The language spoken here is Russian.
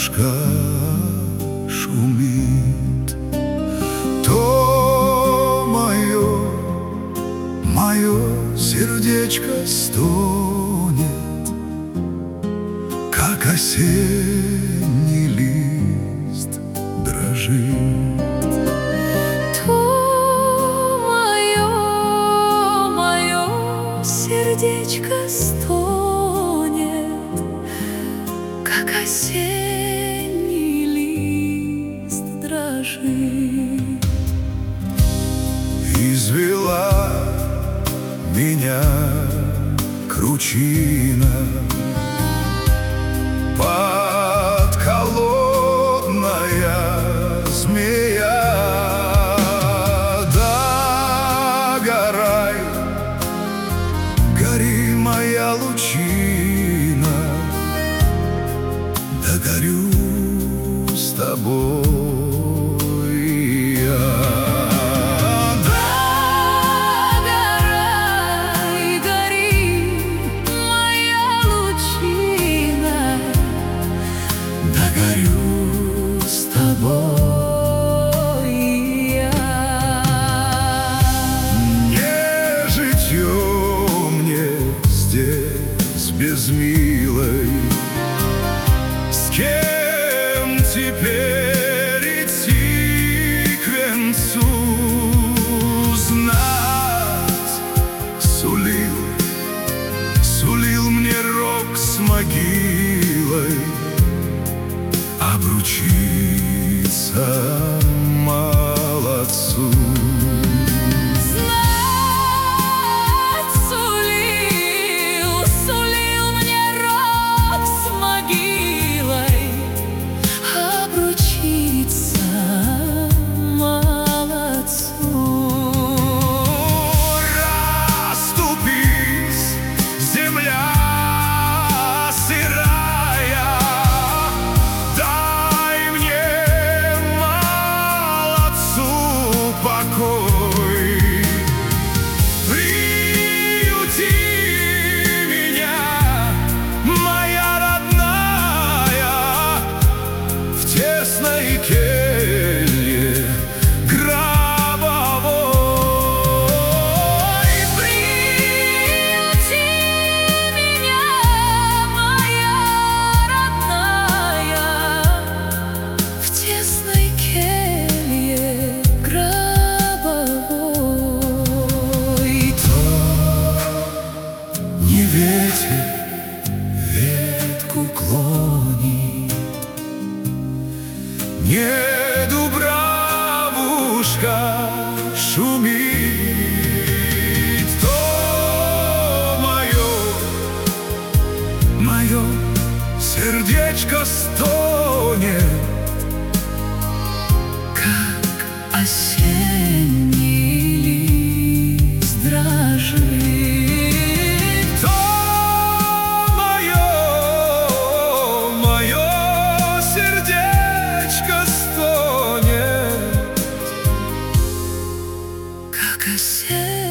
лягушка шумит, то мое сердечко стонет, как осенний лист дрожит. Мое сердечко стонет, как осенний лист дрожит. Извела меня кручина, подколодная змея. Догорай, гори, моя лучина, догорю с тобой я. Горю с тобой я. Не житье мне здесь без милой, с кем теперь идти к венцу? Знать сулил мне рок с могилой, обручиться молодцу. Знать сулил мне рок с могилой, обручиться молодцу. Расступись, земля сырая, покой. Приюти меня, моя родная, в тесной келье гробовой. Приюти меня, моя родная, в тесной келье гробовой. Не ветер ветку клонит, не дубравушка шумит, то мое сердечко стонет, Как осенний лист дрожит. то мое сердечко стонет, Как осенний